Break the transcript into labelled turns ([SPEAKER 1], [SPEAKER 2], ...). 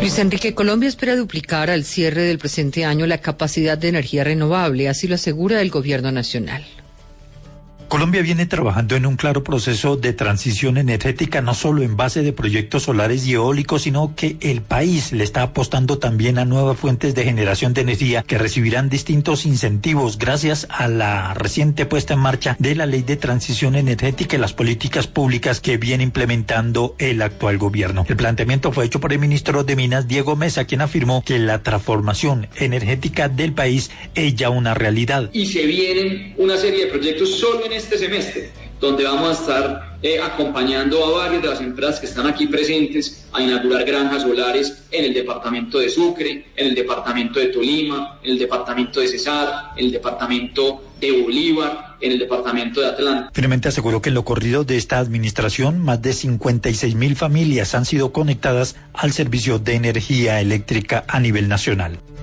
[SPEAKER 1] Luis Enrique, Colombia espera duplicar al cierre del presente año la capacidad de energía renovable, así lo asegura el gobierno nacional.
[SPEAKER 2] Colombia viene trabajando en un claro proceso de transición energética, no solo en base de proyectos solares y eólicos, sino que el país le está apostando también a nuevas fuentes de generación de energía que recibirán distintos incentivos gracias a la reciente puesta en marcha de la Ley de Transición Energética y las políticas públicas que viene implementando el actual gobierno. El planteamiento fue hecho por el ministro de Minas, Diego Mesa, quien afirmó que la transformación energética del país es ya una realidad.
[SPEAKER 3] Y se vienen una serie de proyectos solo en este semestre, donde vamos a estar acompañando a varias de las empresas que están aquí presentes a inaugurar granjas solares en el departamento de Sucre, en el departamento de Tolima, en el departamento de Cesar, en el departamento de Bolívar, en el departamento de Atlanta.
[SPEAKER 2] Finalmente aseguró que en lo corrido de esta administración, más de 56.000 familias han sido conectadas al servicio de energía eléctrica a nivel nacional.